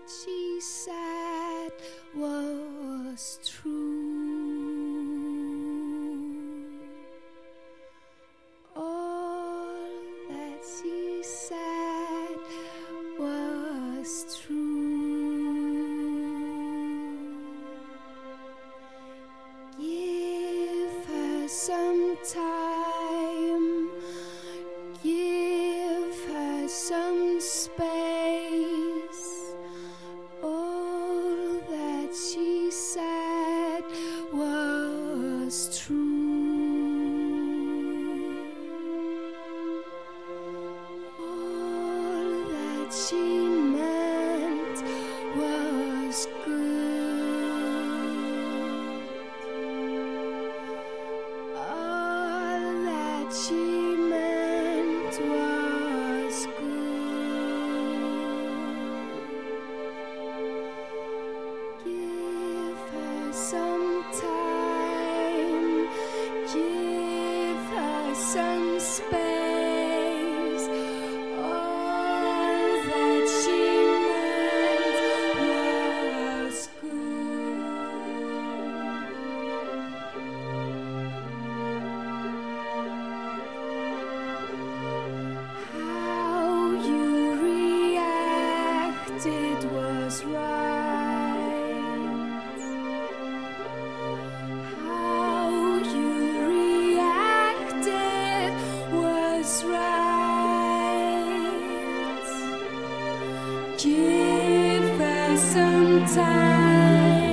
she said was true. All that she said was true. Give her some time, give her some space. All that she said was true. All that she meant was good. All that she meant was good. Give her some time, give her some space. All that she meant was good. How you reacted was right. How you reacted was right. Give her some time.